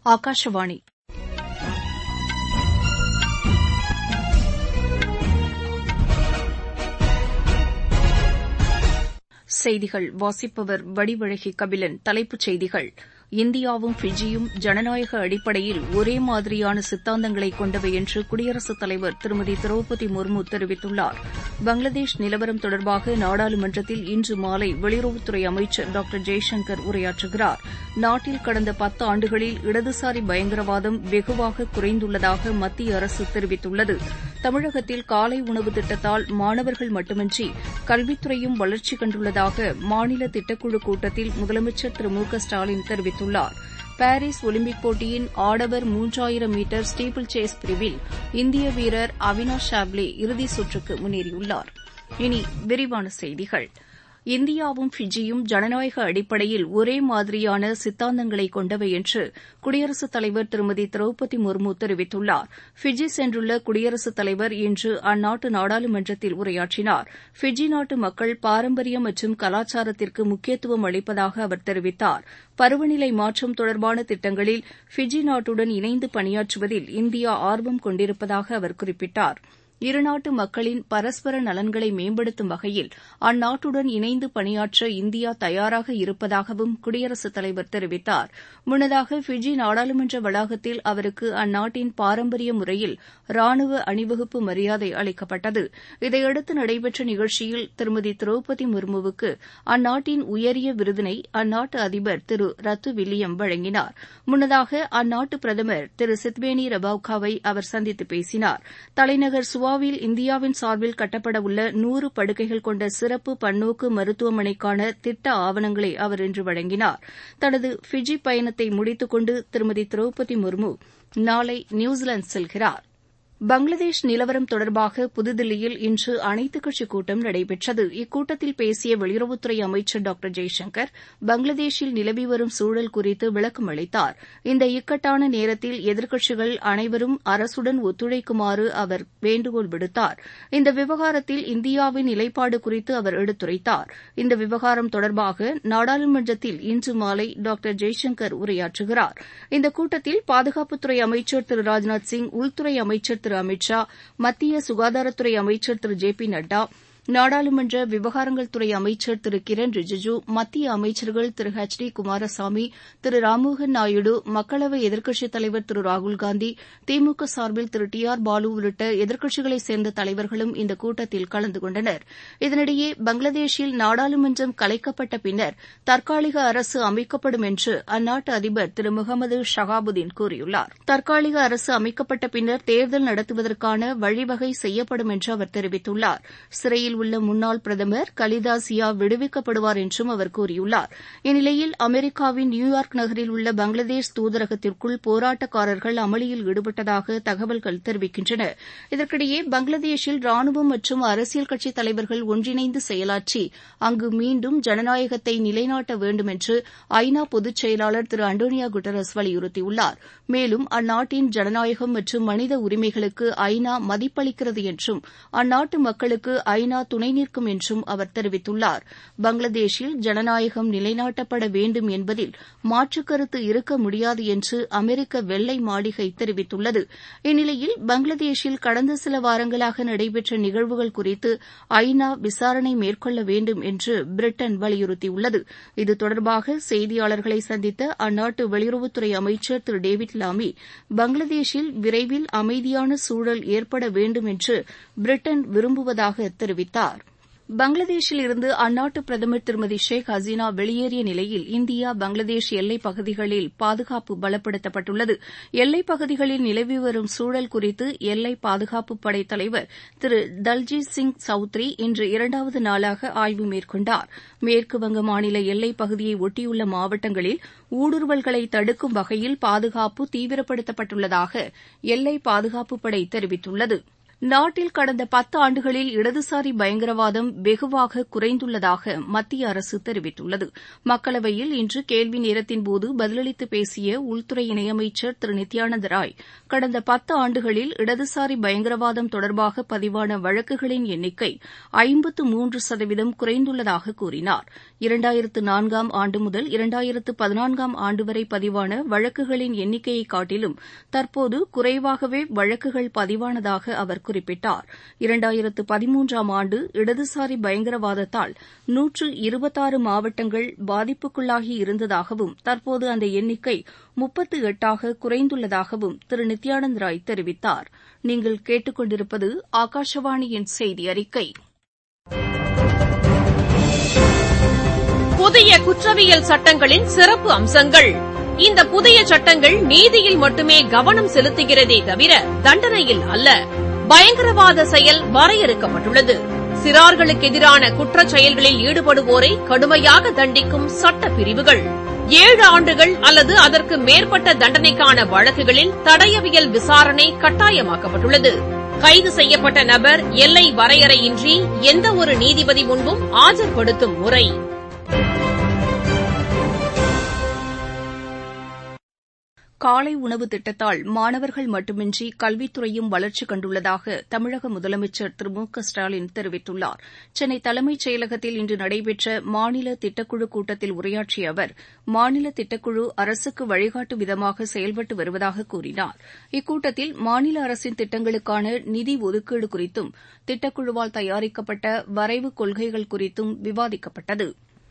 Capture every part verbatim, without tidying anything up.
ஆகாஷவாணி செய்திகள் வாசிப்பவர் வடிவழகி கபிலன். தலைப்புச் செய்திகள்: இந்தியாவும் ஃபிஜியும் ஜனநாயக அடிப்படையில் ஒரே மாதிரியான சித்தாந்தங்களை கொண்டவை என்று குடியரசுத் தலைவர் திருமதி திரௌபதி முர்மு தெரிவித்துள்ளார். பங்களாதேஷ் நிலவரம் தொடர்பாக நாடாளுமன்றத்தில் இன்று மாலை வெளியுறவுத்துறை அமைச்சர் டாக்டர் ஜெய்சங்கர் உரையாற்றுகிறார். நாட்டில் கடந்த பத்து ஆண்டுகளில் இடதுசாரி பயங்கரவாதம் வெகுவாக குறைந்துள்ளதாக மத்திய அரசு தெரிவித்துள்ளது. தமிழகத்தில் காலை உணவு திட்டத்தால் மாணவர்கள் மட்டுமின்றி கல்வித்துறையும் வளர்ச்சி கண்டுள்ளதாக மாநில திட்டக்குழு கூட்டத்தில் முதலமைச்சர் திரு மு க ஸ்டாலின் தெரிவித்துள்ளார். பாரீஸ் ஒலிம்பிக் போட்டியின் ஆடவர் மூன்றாயிரம் மீட்டர் ஸ்டீபிள் சேஸ் பிரிவில் இந்திய வீரர் அவினாஷ் சாவ்லே இறுதிச் சுற்றுக்கு முன்னேறியுள்ளார். இனி விரிவான செய்திகள். இந்தியாவும் ஃபிஜியும் ஜனநாயக அடிப்படையில் ஒரே மாதிரியான சித்தாந்தங்களை கொண்டவை என்று குடியரசுத் தலைவர் திருமதி திரௌபதி முர்மு தெரிவித்துள்ளார். ஃபிஜி சென்றுள்ள குடியரசுத் தலைவர் இன்று அந்நாட்டு நாடாளுமன்றத்தில் உரையாற்றினார். ஃபிஜி நாட்டு மக்கள் பாரம்பரியம் மற்றும் கலாச்சாரத்திற்கு முக்கியத்துவம் அளிப்பதாக அவர் தெரிவித்தார். பருவநிலை மாற்றம் தொடர்பான திட்டங்களில் ஃபிஜி நாட்டுடன் இணைந்து பணியாற்றுவதில் இந்தியா ஆர்வம் கொண்டிருப்பதாக அவர் குறிப்பிட்டார். இருநாட்டு மக்களின் பரஸ்பர நலன்களை மேம்படுத்தும் வகையில் அந்நாட்டுடன் இணைந்து பணியாற்ற இந்தியா தயாராக இருப்பதாகவும் குடியரசுத் தலைவர் தெரிவித்தார். முன்னதாக ஃபிஜி நாடாளுமன்ற வளாகத்தில் அவருக்கு அந்நாட்டின் பாரம்பரிய முறையில் ராணுவ அணிவகுப்பு மரியாதை அளிக்கப்பட்டது. இதையடுத்து நடைபெற்ற நிகழ்ச்சியில் திருமதி திரௌபதி முர்முவுக்கு அந்நாட்டின் உயரிய விருதினை அந்நாட்டு அதிபர் திரு ரத்து வில்லியம் வழங்கினார். முன்னதாக அந்நாட்டு பிரதமர் திரு சித்வேனி ரபவ்காவை அவர் சந்தித்து பேசினார். தலைநகர் சுவா வில் இந்தியாவின் சார்பில் கட்டப்படவுள்ள நூறு படுக்கைகள் கொண்ட சிறப்பு பன்னோக்கு மருத்துவமனைக்கான திட்ட ஆவணங்களை அவர் இன்று வழங்கினார். தனது ஃபிஜி பயணத்தை முடித்துக் கொண்டு திருமதி திரௌபதி முர்மு நாளை நியூசிலாந்து செல்கிறார். பங்களாதேஷ் நிலவரம் தொடர்பாக புதுதில்லியில் இன்று அனைத்துக் கட்சிக் கூட்டம் நடைபெற்றது. இக்கூட்டத்தில் பேசிய வெளியுறவுத்துறை அமைச்சர் டாக்டர் ஜெய்சங்கர் பங்களாதேஷில் நிலவி வரும் சூழல் குறித்து விளக்கம் அளித்தார். இந்த இக்கட்டான நேரத்தில் எதிர்க்கட்சிகள் அனைவரும் அரசுடன் ஒத்துழைக்குமாறு அவர் வேண்டுகோள் விடுத்தார். இந்த விவகாரத்தில் இந்தியாவின் நிலைப்பாடு குறித்து அவர் எடுத்துரைத்தார். இந்த விவகாரம் தொடர்பாக நாடாளுமன்றத்தில் இன்று மாலை டாக்டர் ஜெய்சங்கர் உரையாற்றுகிறார். இந்த கூட்டத்தில் பாதுகாப்புத்துறை அமைச்சர் திரு ராஜ்நாத் சிங், உள்துறை அமைச்சர் திரு அமித் ஷா, மத்திய சுகாதாரத்துறை அமைச்சர் திரு ஜே பி நட்டா, நாடாளுமன்ற விவகாரங்கள் துறை அமைச்சர் திரு கிரண் ரிஜிஜூ, மத்திய அமைச்சர்கள் திரு எச் டி குமாரசாமி, திரு ராம்மோகன் நாயுடு, மக்களவை எதிர்க்கட்சித் தலைவர் திரு ராகுல்காந்தி, திமுக சார்பில் திரு டி ஆர் பாலு உள்ளிட்ட எதிர்க்கட்சிகளைச் சேர்ந்த தலைவர்களும் இந்த கூட்டத்தில் கலந்து கொண்டனர். இதனிடையே பங்களாதேஷில் நாடாளுமன்றம் கலைக்கப்பட்ட பின்னர் தற்காலிக அரசு அமைக்கப்படும் என்று அந்நாட்டு அதிபர் திரு முகமது ஷஹாபுதீன் கூறியுள்ளார். தற்காலிக அரசு அமைக்கப்பட்ட பின்னர் தேர்தல் நடத்துவதற்கான வழிவகை செய்யப்படும் என்று அவர் தெரிவித்துள்ளார். சிறையில் உள்ள முன்னாள் பிரதமர் கலிதா ஜியா விடுவிக்கப்படுவார் என்றும் அவர் கூறியுள்ளார். இந்நிலையில் அமெரிக்காவின் நியூயார்க் நகரில் உள்ள பங்களாதேஷ் தூதரகத்திற்குள் போராட்டக்காரர்கள் அமளியில் ஈடுபட்டதாக தகவல்கள் தெரிவிக்கின்றன. இதற்கிடையே பங்களாதேஷில் ராணுவம் மற்றும் அரசியல் கட்சித் தலைவர்கள் ஒன்றிணைந்து செயலாற்றி அங்கு மீண்டும் ஜனநாயகத்தை நிலைநாட்ட வேண்டும் என்று ஐ நா பொதுச் செயலாளர் திரு அண்டோனியோ குட்டரஸ் வலியுறுத்தியுள்ளார். மேலும் அந்நாட்டின் ஜனநாயகம் மற்றும் மனித உரிமைகளுக்கு ஐ நா மதிப்பளிக்கிறது என்றும் அந்நாட்டு மக்களுக்கு ஐ நா துணை நிற்கும் என்றும் அவர் தெரிவித்துள்ளார். பங்களாதேஷில் ஜனநாயகம் நிலைநாட்டப்பட வேண்டும் என்பதில் மாற்றுக் கருத்து இருக்க முடியாது என்று அமெரிக்க வெள்ளை மாளிகை தெரிவித்துள்ளது. இந்நிலையில் பங்களாதேஷில் கடந்த சில வாரங்களாக நடைபெற்ற நிகழ்வுகள் குறித்து ஐ நா விசாரணை மேற்கொள்ள வேண்டும் என்று பிரிட்டன் வலியுறுத்தியுள்ளது. இது தொடர்பாக செய்தியாளர்களை சந்தித்த அந்நாட்டு வெளியுறவுத்துறை அமைச்சர் திரு டேவிட் லாமி பங்களாதேஷில் விரைவில் அமைதியான சூழல் ஏற்பட வேண்டும் என்று பிரிட்டன் விரும்புவதாக தெரிவித்தார். பங்களாதேஷில் இருந்து அந்நாட்டு பிரதமர் திருமதி ஷேக் ஹசீனா வெளியேறிய நிலையில் இந்தியா பங்களாதேஷ் எல்லைப் பகுதிகளில் பாதுகாப்பு பலப்படுத்தப்பட்டுள்ளது. எல்லைப் பகுதிகளில் நிலவி வரும் சூழல் குறித்து எல்லை பாதுகாப்பு படை தலைவர் திரு தல்ஜித் சிங் சௌத்ரி இன்று இரண்டாவது நாளாக ஆய்வு மேற்கொண்டார். மேற்குவங்க மாநில எல்லைப் பகுதியை ஒட்டியுள்ள மாவட்டங்களில் ஊடுருவல்களை தடுக்கும் வகையில் பாதுகாப்பு தீவிரப்படுத்தப்பட்டுள்ளதாக எல்லை பாதுகாப்புப் படை தெரிவித்துள்ளது. நாட்டில் கடந்த பத்து ஆண்டுகளில் இடதுசாரி பயங்கரவாதம் வெகுவாக குறைந்துள்ளதாக மத்திய அரசு தெரிவித்துள்ளது. மக்களவையில் இன்று கேள்வி நேரத்தின்போது பதிலளித்து பேசிய உள்துறை இணையமைச்சர் திரு நித்யானந்த ராய், கடந்த பத்து ஆண்டுகளில் இடதுசாரி பயங்கரவாதம் தொடர்பாக பதிவான வழக்குகளின் எண்ணிக்கை ஐம்பத்து மூன்று சதவீதம் குறைந்துள்ளதாக கூறினார். இரண்டாயிரத்து நான்காம் ஆண்டு முதல் இரண்டாயிரத்து பதினான்காம் ஆண்டு வரை பதிவான வழக்குகளின் எண்ணிக்கையை காட்டிலும் தற்போது குறைவாகவே வழக்குகள் பதிவானதாக அவர் குறிப்பிட்டார். இரண்டாயிரத்து பதிமூன்றாம் ஆண்டு இடதுசாரி பயங்கரவாதத்தால் நூற்று இருபத்தாறு மாவட்டங்கள் பாதிப்புக்குள்ளாகி இருந்ததாகவும் தற்போது அந்த எண்ணிக்கை முப்பத்து எட்டாக குறைந்துள்ளதாகவும் திரு நித்யானந்த் ராய் தெரிவித்தார். நீங்கள் கேட்டுக் கொண்டிருப்பது ஆகாஷவாணியின் செய்தி அறிக்கை. புதிய குற்றவியல் சட்டங்களின் சிறப்பு அம்சங்கள். இந்த புதிய சட்டங்கள் நீதியில் மட்டுமே கவனம் செலுத்துகிறதே தவிர தண்டனையில் அல்ல. பயங்கரவாத செயல் வரையறுக்கப்பட்டுள்ளது. சிறார்களுக்கு எதிரான குற்றச் செயல்களில் ஈடுபடுவோரை கடுமையாக தண்டிக்கும் சட்ட பிரிவுகள். ஏழு ஆண்டுகள் அல்லது அதற்கு மேற்பட்ட தண்டனைக்கான வழக்குகளில் தடயவியல் விசாரணை கட்டாயமாக்கப்பட்டுள்ளது. கைது செய்யப்பட்ட நபர் எல்லை வரையறையின்றி எந்தவொரு நீதிபதி முன்பும் ஆஜர்படுத்தும் முறை. காலை உணவு திட்டத்தால் மாணவர்கள் மட்டுமின்றி கல்வித்துறையும் வளர்ச்சி கண்டுள்ளதாக தமிழக முதலமைச்சர் திரு மு க ஸ்டாலின் தெரிவித்துள்ளார். சென்னை தலைமைச் செயலகத்தில் இன்று நடைபெற்ற மாநில திட்டக்குழு கூட்டத்தில் உரையாற்றிய அவர், மாநில திட்டக்குழு அரசுக்கு வழிகாட்டும் விதமாக செயல்பட்டு வருவதாக கூறினார். இக்கூட்டத்தில் மாநில அரசின் திட்டங்களுக்கான நிதி ஒதுக்கீடு குறித்தும் திட்டக்குழுவால் தயாரிக்கப்பட்ட வரைவு கொள்கைகள் குறித்தும் விவாதிக்கப்பட்டது.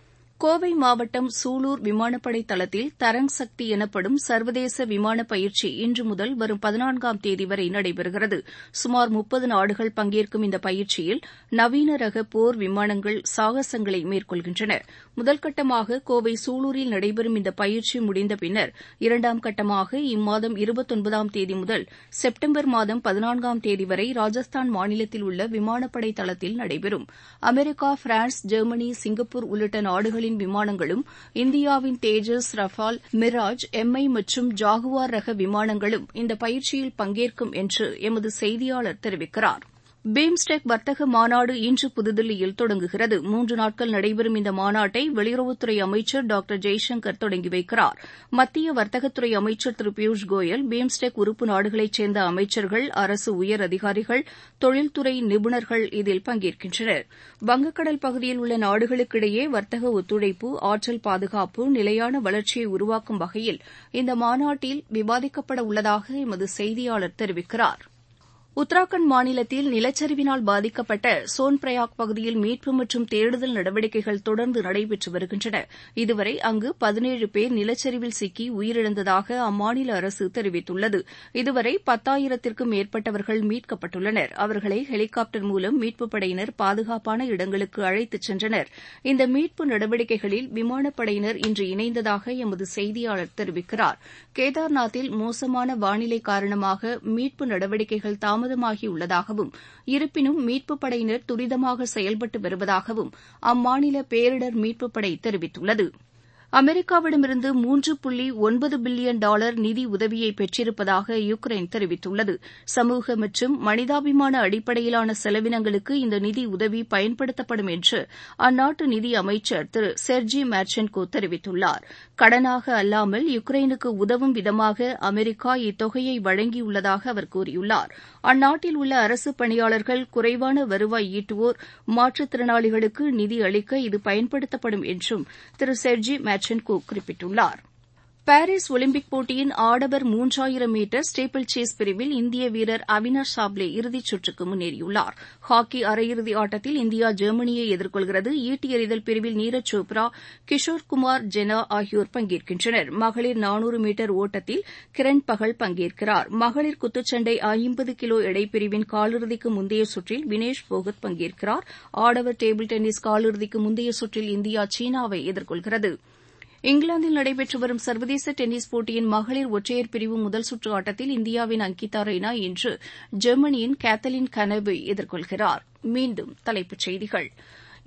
கோவை மாவட்டம் சூலூர் விமானப்படை தளத்தில் தரங் சக்தி எனப்படும் சர்வதேச விமான பயிற்சி இன்று முதல் வரும் பதினான்காம் தேதி வரை நடைபெறுகிறது. சுமார் முப்பது நாடுகள் பங்கேற்கும் இந்த பயிற்சியில் நவீன ரக போர் விமானங்கள் சாகசங்களை மேற்கொள்கின்றன. முதல்கட்டமாக கோவை சூலூரில் நடைபெறும் இந்த பயிற்சி முடிந்த பின்னர் இரண்டாம் கட்டமாக இம்மாதம் இருபத்தொன்பதாம் தேதி முதல் செப்டம்பர் மாதம் பதினான்காம் தேதி வரை ராஜஸ்தான் மாநிலத்தில் உள்ள விமானப்படை தளத்தில் நடைபெறும். அமெரிக்கா, பிரான்ஸ், ஜெர்மனி, சிங்கப்பூர் உள்ளிட்ட நாடுகளின் விமானங்களும் இந்தியாவின் தேஜஸ், ரஃபால், மிராஜ், எம்ஐ மற்றும் ஜாகுவார் ரக விமானங்களும் இந்த பயிற்சியில் பங்கேற்கும் என்று எமது செய்தியாளர் தெரிவிக்கிறார். பிம்ஸ்டெக் வர்த்தக மாநாடு இன்று புதுதில்லியில் தொடங்குகிறது. மூன்று நாட்கள் நடைபெறும் இந்த மாநாட்டை வெளியுறவுத்துறை அமைச்சர் டாக்டர் ஜெய்சங்கர் தொடங்கி வைக்கிறார். மத்திய வர்த்தகத்துறை அமைச்சர் திரு பியூஷ் கோயல், பிம்ஸ்டெக் உறுப்பு நாடுகளைச் சேர்ந்த அமைச்சர்கள், அரசு உயர் அதிகாரிகள், தொழில்துறை நிபுணர்கள் இதில் பங்கேற்கின்றனர். வங்கக்கடல் பகுதியில் உள்ள நாடுகளுக்கிடையே வர்த்தக ஒத்துழைப்பு, ஆற்றல் பாதுகாப்பு, நிலையான வளர்ச்சியை உருவாக்கும் வகையில் இந்த மாநாட்டில் விவாதிக்கப்பட உள்ளதாக எமது செய்தியாளர் தெரிவிக்கிறார். உத்தராகண்ட் மாநிலத்தில் நிலச்சரிவினால் பாதிக்கப்பட்ட சோன்பிரயாக் பகுதியில் மீட்பு மற்றும் தேடுதல் நடவடிக்கைகள் தொடர்ந்து நடைபெற்று வருகின்றன. இதுவரை அங்கு பதினேழு பேர் நிலச்சரிவில் சிக்கி உயிரிழந்ததாக அம்மாநில அரசு தெரிவித்துள்ளது. இதுவரை பத்தாயிரத்திற்கும் மேற்பட்டவர்கள் மீட்கப்பட்டுள்ளனர். அவர்களை ஹெலிகாப்டர் மூலம் மீட்புப் படையினர் பாதுகாப்பான இடங்களுக்கு அழைத்துச் சென்றனர். இந்த மீட்பு நடவடிக்கைகளில் விமானப்படையினர் இன்று இணைந்ததாக எமது செய்தியாளர் தெரிவிக்கிறார். கேதார்நாத்தில் மோசமான வானிலை காரணமாக மீட்பு நடவடிக்கைகள் தாமதம் தாமதமாகியுள்ளதாகவும் இருப்பினும் மீட்புப் படையினர் துரிதமாக செயல்பட்டு வருவதாகவும் அம்மாநில பேரிடர் மீட்புப் படை தெரிவித்துள்ளது. அமெரிக்காவிடமிருந்து மூன்று புள்ளி ஒன்பது பில்லியன் டாலர் நிதி உதவியை பெற்றிருப்பதாக யுக்ரைன் தெரிவித்துள்ளது. சமூக மற்றும் மனிதாபிமான அடிப்படையிலான செலவினங்களுக்கு இந்த நிதி உதவி பயன்படுத்தப்படும் என்று அந்நாட்டு நிதி அமைச்சர் திரு செர்ஜி மார்ச்சென்கோ தெரிவித்துள்ளார். கடனாக அல்லாமல் யுக்ரைனுக்கு உதவும் விதமாக அமெரிக்கா இத்தொகையை வழங்கியுள்ளதாக அவர் கூறியுள்ளார். அந்நாட்டில் உள்ள அரசு பணியாளர்கள், குறைவான வருவாய் ஈட்டுவோர், மாற்றுத்திறனாளிகளுக்கு நிதி அளிக்க இது பயன்படுத்தப்படும் என்றும் திரு செர்ஜி மார்ச்சென்கோ குறிப்பிட்டுள்ளார். பாரிஸ் ஒலிம்பிக் போட்டியின் ஆடவர் மூன்றாயிரம் மீட்டர் ஸ்டீப்பிள் சேஸ் பிரிவில் இந்திய வீரர் அவினாஷ் சாப்ளே இறுதிச் சுற்றுக்கு முன்னேறியுள்ளார். ஹாக்கி அரையிறுதி ஆட்டத்தில் இந்தியா ஜெர்மனியை எதிர்கொள்கிறது. ஈட்டி எறிதல் பிரிவில் நீரஜ் சோப்ரா, கிஷோர் குமார் ஜெனா ஆகியோர் பங்கேற்கின்றனர். மகளிர் நானூறு மீட்டர் ஓட்டத்தில் கிரண் பகல் பங்கேற்கிறார். மகளிர் குத்துச்சண்டை ஐம்பது கிலோ எடைப்பிரிவின் காலிறுதிக்கு முந்தைய சுற்றில் வினேஷ் போகத் பங்கேற்கிறார். ஆடவர் டேபிள் டென்னிஸ் காலிறுதிக்கு முந்தைய சுற்றில் இந்தியா சீனாவை எதிர்கொள்கிறது. இங்கிலாந்தில் நடைபெற்று வரும் சர்வதேச டென்னிஸ் போட்டியின் மகளிர் ஒற்றையர் பிரிவு முதல் சுற்று ஆட்டத்தில் இந்தியாவின் அங்கிதா ரெய்னா இன்று ஜெர்மனியின் கேத்தலின் கனவை எதிர்கொள்கிறார். மீண்டும் தலைப்புச் செய்திகள்.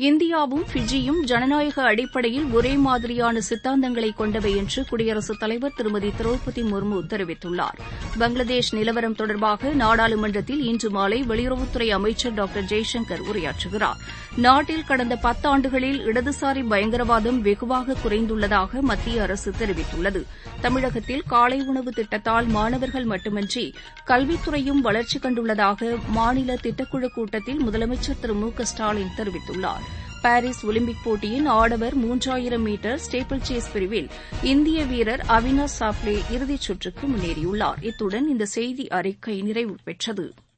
இந்தியாவும் ஃபிஜியும் ஜனநாயக அடிப்படையில் ஒரே மாதிரியான சித்தாந்தங்களை கொண்டவை என்று குடியரசுத் தலைவர் திருமதி திரௌபதி முர்மு தெரிவித்துள்ளார். பங்களாதேஷ் நிலவரம் தொடர்பாக நாடாளுமன்றத்தில் இன்று மாலை வெளியுறவுத்துறை அமைச்சர் டாக்டர் ஜெய்சங்கர் உரையாற்றுகிறார். நாட்டில் கடந்த பத்தாண்டுகளில் இடதுசாரி பயங்கரவாதம் வெகுவாக குறைந்துள்ளதாக மத்திய அரசு தெரிவித்துள்ளது. தமிழகத்தில் காலை உணவு திட்டத்தால் மாணவர்கள் மட்டுமின்றி கல்வித்துறையும் வளர்ச்சி கண்டுள்ளதாக மாநில திட்டக்குழு கூட்டத்தில் முதலமைச்சர் திரு மு க ஸ்டாலின் தெரிவித்துள்ளார். பாரிஸ் ஒலிம்பிக் போட்டியின் ஆடவர் மூன்றாயிரம் மீட்டர் ஸ்டேப்பிள் சேஸ் பிரிவில் இந்திய வீரர் அவினாஷ் சாப்ளே இறுதிச் சுற்றுக்கு முன்னேறியுள்ளார். இத்துடன் இந்த செய்தி அறிக்கை நிறைவு பெற்றது.